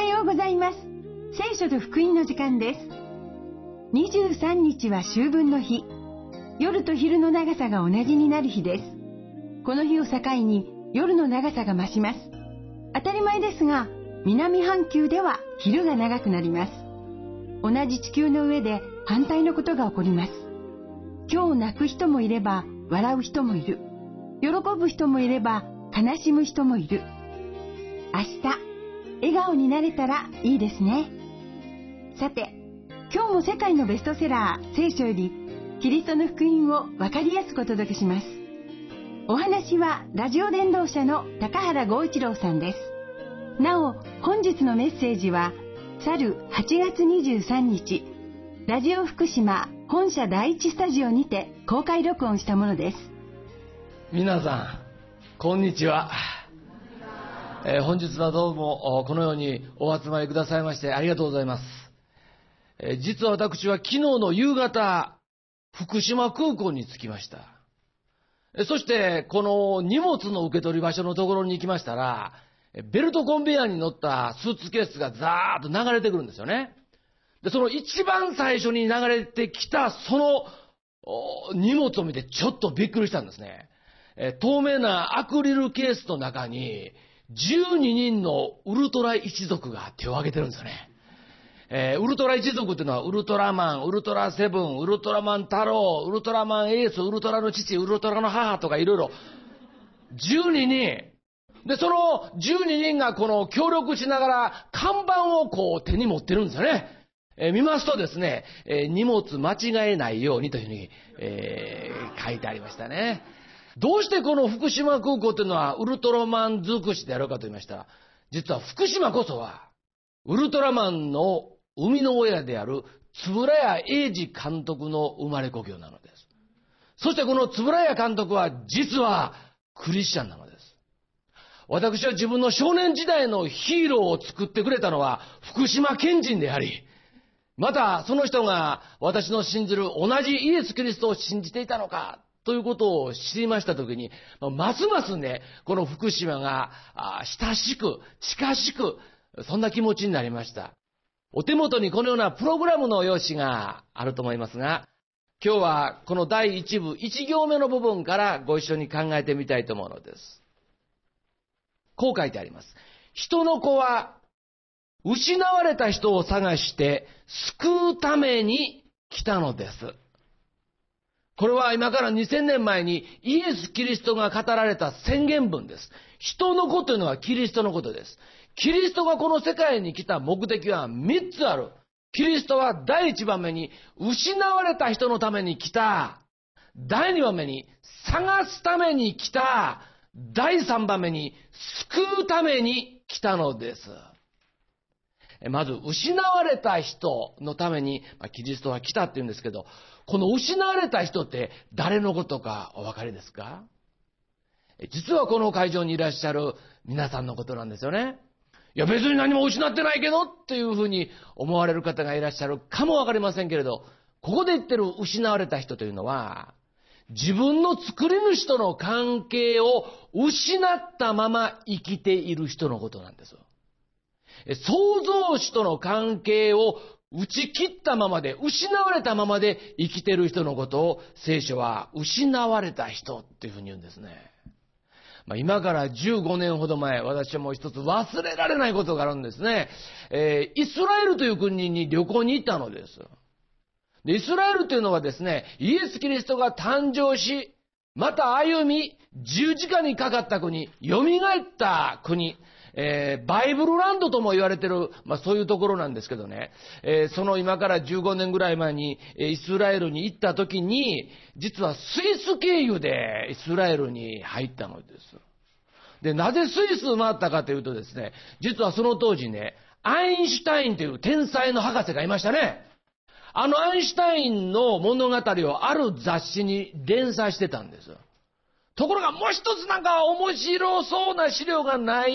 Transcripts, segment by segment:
ようございます。聖書と福音の時間です。23日は秋分の日。夜と昼の長さが同じになる日です。この日を境に夜の長さが増します。当たり前ですが、南半球では昼が長くなります。同じ地球の上で反対のことが起こります。今日泣く人もいれば笑う人もいる。喜ぶ人もいれば悲しむ人もいる。明日笑顔になれたらいいですね。さて、今日も世界のベストセラー聖書よりキリストの福音を分かりやすくお届けします。お話はラジオ伝道者の高原剛一郎さんです。なお、本日のメッセージは去る8月23日ラジオ福島本社第一スタジオにて公開録音したものです。 皆さんこんにちは。本日はどうもこのようにお集まりくださいましてありがとうございます。実は私は昨日の夕方福島空港に着きました。そしてこの荷物の受け取り場所のところに行きましたら、ベルトコンベヤーに乗ったスーツケースがザーッと流れてくるんですよね。で、その一番最初に流れてきたその荷物を見てちょっとびっくりしたんですね。透明なアクリルケースの中に12人のウルトラ一族が手を挙げてるんですよね。ウルトラ一族っていうのはウルトラマン、ウルトラセブン、ウルトラマン太郎、ウルトラマンエース、ウルトラの父、ウルトラの母とかいろいろ12人。で、その12人がこの協力しながら看板をこう手に持ってるんですよね。見ますとですね、荷物間違えないようにというふうに、書いてありましたね。どうしてこの福島空港というのはウルトラマン尽くしであるかと言いましたら、実は福島こそはウルトラマンの生みの親である円谷英二監督の生まれ故郷なのです。そしてこの円谷監督は実はクリスチャンなのです。私は自分の少年時代のヒーローを作ってくれたのは福島県人であり、またその人が私の信じる同じイエス・キリストを信じていたのかということを知りましたときに、ますますね、この福島が親しく近しく、そんな気持ちになりました。お手元にこのようなプログラムの用紙があると思いますが、今日はこの第1部1行目の部分からご一緒に考えてみたいと思うのです。こう書いてあります。人の子は失われた人を探して救うために来たのです。これは今から2000年前にイエス・キリストが語られた宣言文です。人の子というのはキリストのことです。キリストがこの世界に来た目的は3つある。キリストは第1番目に失われた人のために来た。第2番目に探すために来た。第3番目に救うために来たのです。まず失われた人のためにキリストは来たって言うんですけど、この失われた人って誰のことかお分かりですか？実はこの会場にいらっしゃる皆さんのことなんですよね。いや別に何も失ってないけどっていうふうに思われる方がいらっしゃるかもわかりませんけれど、ここで言ってる失われた人というのは、自分の作り主との関係を失ったまま生きている人のことなんです。創造主との関係を打ち切ったままで、失われたままで生きている人のことを聖書は失われた人っていうふうに言うんですね。今から15年ほど前、私はもう一つ忘れられないことがあるんですね。イスラエルという国に旅行に行ったのです。で、イスラエルというのはですね、イエス・キリストが誕生し、また歩み、十字架にかかった国、蘇った国、バイブルランドとも言われてる、そういうところなんですけどね、その今から15年ぐらい前にイスラエルに行った時に、実はスイス経由でイスラエルに入ったのです。で、なぜスイスを回ったかというとですね、実はその当時ね、アインシュタインという天才の博士がいましたね。アインシュタインの物語をある雑誌に連載してたんです。ところがもう一つなんか面白そうな資料がない、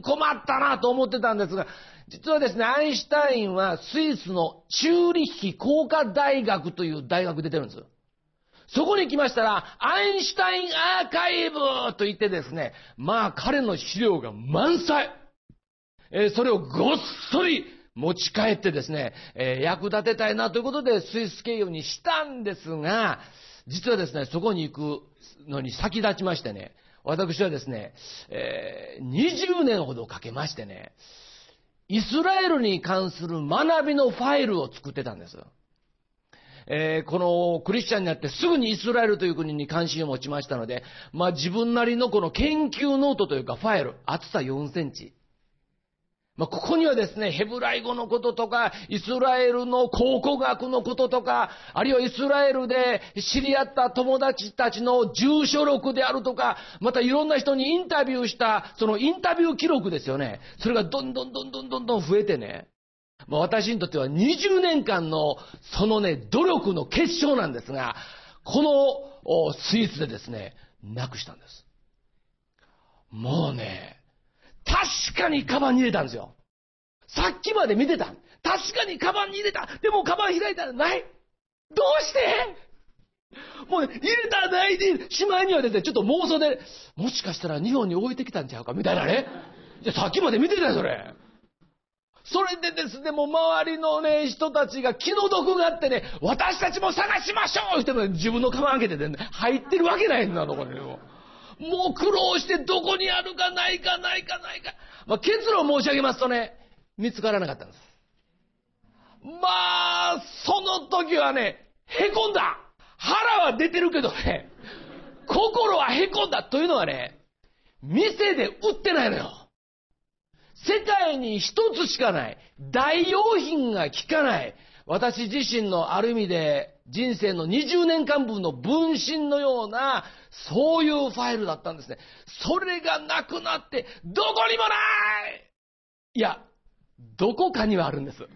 困ったなと思ってたんですが、実はですね、アインシュタインはスイスのチューリッヒ工科大学という大学出てるんです。そこに来ましたら、アインシュタインアーカイブと言ってですね、彼の資料が満載。 それをごっそり持ち帰ってですね、役立てたいなということでスイス経由にしたんですが、実はですね、そこに行くのに先立ちましてね、私はですね、20年ほどかけましてね、イスラエルに関する学びのファイルを作ってたんです。このクリスチャンになってすぐにイスラエルという国に関心を持ちましたので、自分なりのこの研究ノートというかファイル、厚さ4センチ。ここにはですね、ヘブライ語のこととか、イスラエルの考古学のこととか、あるいはイスラエルで知り合った友達たちの住所録であるとか、またいろんな人にインタビューした、そのインタビュー記録ですよね。それがどんどん増えてね、私にとっては20年間のそのね、努力の結晶なんですが、このスイーツでですね、なくしたんです。もうね、確かにカバンに入れたんですよ。さっきまで見てた。確かにカバンに入れた。でもカバン開いたらない。どうしてもうね、入れたらないで、しまいにはですね、ちょっと妄想で、もしかしたら日本に置いてきたんちゃうかみたいなね。じゃさっきまで見てたよ、それ。それでですね、もう周りのね、人たちが気の毒があってね、私たちも探しましょうって自分のカバン開けてね、入ってるわけないんだとこれもう苦労してどこにあるかないか。結論申し上げますとね、見つからなかったんです。その時はね、へこんだ。腹は出てるけどね、心はへこんだ。というのはね、店で売ってないのよ。世界に一つしかない。代用品が効かない。私自身のある意味で人生の20年間分の分身のような、そういうファイルだったんですね。それがなくなって、どこにもない！いや、どこかにはあるんです。ス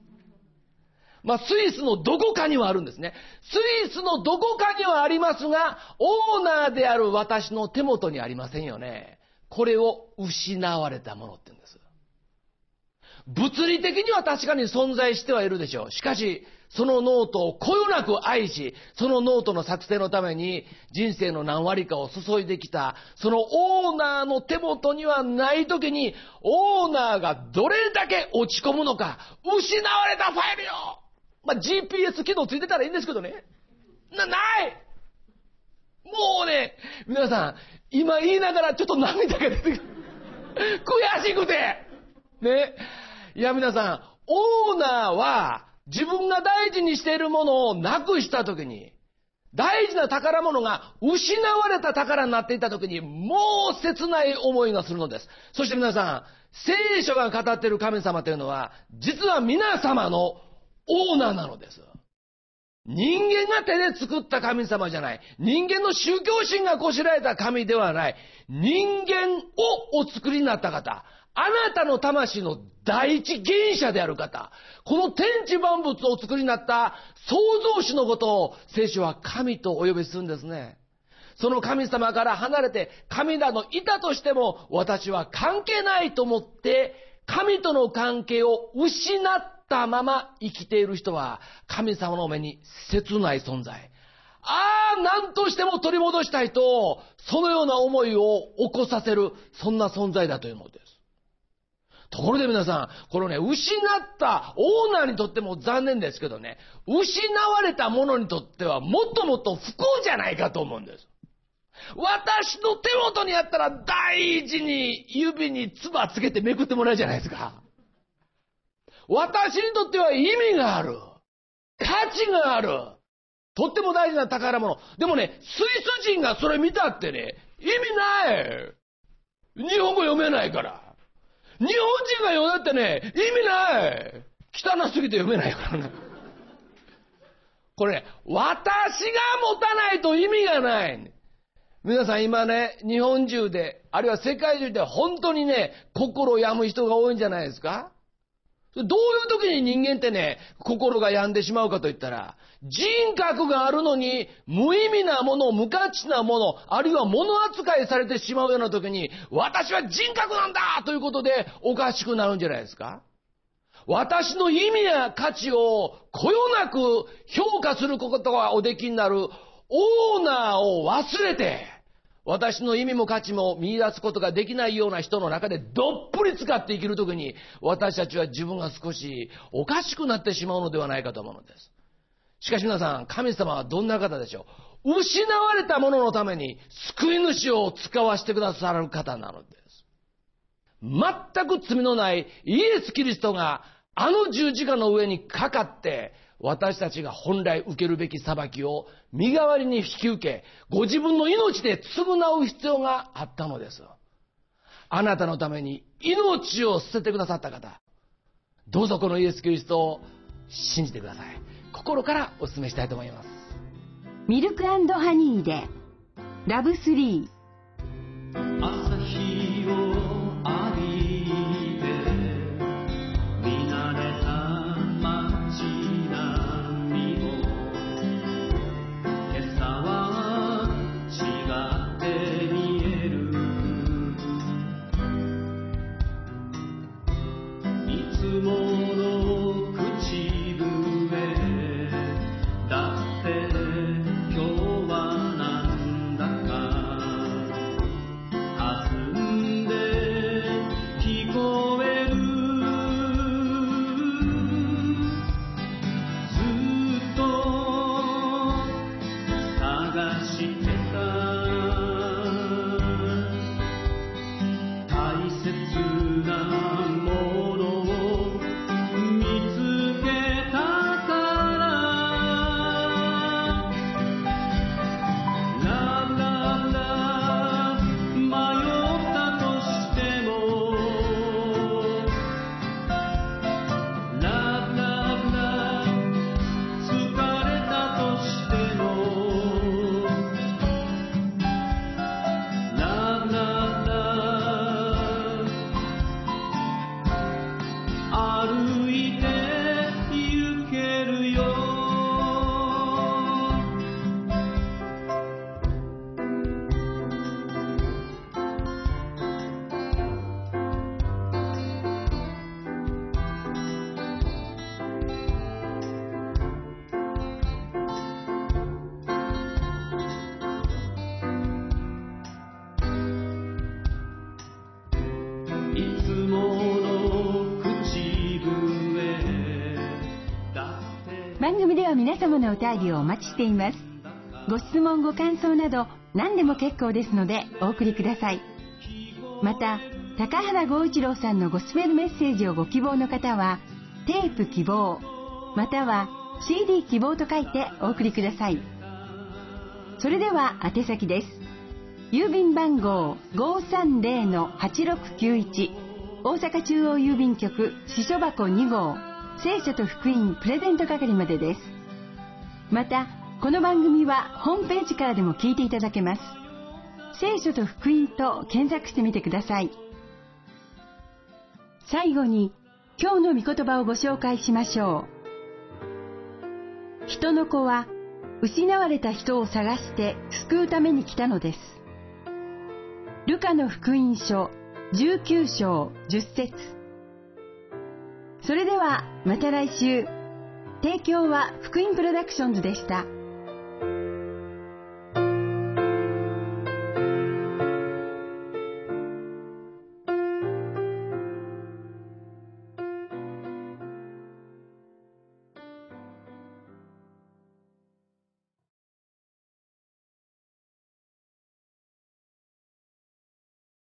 イスのどこかにはあるんですね。スイスのどこかにはありますが、オーナーである私の手元にありませんよね。これを失われたものって言うんです。物理的には確かに存在してはいるでしょう。しかし、そのノートをこよなく愛し、そのノートの作成のために人生の何割かを注いできた、そのオーナーの手元にはないときに、オーナーがどれだけ落ち込むのか、失われたファイルよ。GPS 機能ついてたらいいんですけどね。ないもうね、皆さん、今言いながらちょっと涙が出てくる。悔しくてね。いや皆さん、オーナーは自分が大事にしているものをなくしたときに、大事な宝物が失われた宝になっていたときに、もう切ない思いがするのです。そして皆さん、聖書が語っている神様というのは、実は皆様のオーナーなのです。人間が手で作った神様じゃない。人間の宗教心がこしらえた神ではない。人間をお作りになった方。あなたの魂の第一原者である方。この天地万物をお作りになった創造主のことを聖書は神とお呼びするんですね。その神様から離れて神などいたとしても私は関係ないと思って神との関係を失ったまま生きている人は神様の目に切ない存在。何としても取り戻したいとそのような思いを起こさせるそんな存在だというのです。ところで皆さん、このね、失ったオーナーにとっても残念ですけどね、失われたものにとってはもっともっと不幸じゃないかと思うんです。私の手元にあったら大事に指に唾つけてめくってもらうじゃないですか。私にとっては意味がある。価値がある。とっても大事な宝物。でもね、スイス人がそれ見たってね、意味ない。日本語読めないから。日本人が読んだってね、意味ない。汚すぎて読めないからね。これね、私が持たないと意味がない。皆さん今ね、日本中で、あるいは世界中で本当にね、心病む人が多いんじゃないですか？どういう時に人間ってね、心が病んでしまうかといったら、人格があるのに無意味なもの、無価値なもの、あるいは物扱いされてしまうような時に、私は人格なんだということでおかしくなるんじゃないですか？私の意味や価値をこよなく評価することがおできになるオーナーを忘れて、 私の意味も価値も見出すことができないような人の中でどっぷり使って生きるときに、私たちは自分が少しおかしくなってしまうのではないかと思うのです。しかし皆さん、神様はどんな方でしょう。失われたもののために救い主を使わせてくださる方なのです。全く罪のないイエス・キリストがあの十字架の上にかかって、私たちが本来受けるべき裁きを身代わりに引き受け、ご自分の命で償う必要があったのです。あなたのために命を捨ててくださった方、どうぞこのイエス・キリストを信じてください。心からお勧めしたいと思います。 ミルク&ハニーでラブスリー。 朝日を浴びて見慣れた街並みも今朝は違って見える。いつもの口笛だって今日はなんだか霞んで聞こえる。ずっと探してた大切なものを見つけたから。ラブラブラブ迷ったとしても、ラブラブラブ疲れたとしても、ラブラブラブ歩いて行けるよ。いつもの口笛だって番組では皆様のお便りをお待ちしています。ご質問ご感想など何でも結構ですのでお送りください。また高原剛一郎さんのゴスペルメッセージをご希望の方はテープ希望または CD 希望と書いてお送りください。それでは宛先です。郵便番号 530-8691 大阪中央郵便局支所箱2号聖書と福音プレゼント係までです。またこの番組はホームページからでも聞いていただけます。聖書と福音と検索してみてください。最後に今日の御言葉をご紹介しましょう。人の子は失われた人を探して救うために来たのです。ルカの福音書19章10節。それではまた来週。提供は福音プロダクションズでした。